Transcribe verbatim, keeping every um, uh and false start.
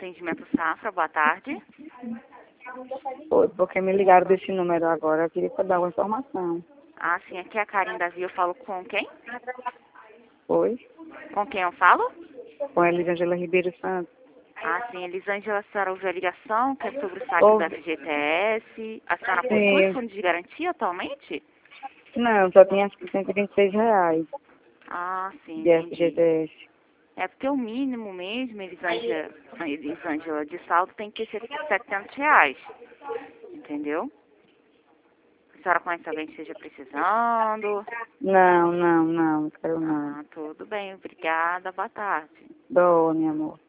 Atendimento Safra, boa tarde. Oi, porque me ligaram desse número agora. Eu queria dar uma informação. Ah, sim, aqui é a Karen Davi, eu falo com quem? Oi? Com quem eu falo? Com a Elisângela Ribeiro Santos. Ah, sim, Elisângela, a senhora ouviu a ligação, que é sobre o saque Ou... do F G T S. A senhora possui Sim. fundo de garantia atualmente? Não, só tinha cento e vinte e seis reais Ah, sim, de entendi. F G T S. É porque o mínimo mesmo, Elisângela, Elisângela, de saldo tem que ser setecentos reais. Entendeu? A senhora conhece alguém que esteja precisando? Não, não, não, quero não. Ah, tudo bem, obrigada, boa tarde. Dó, meu amor.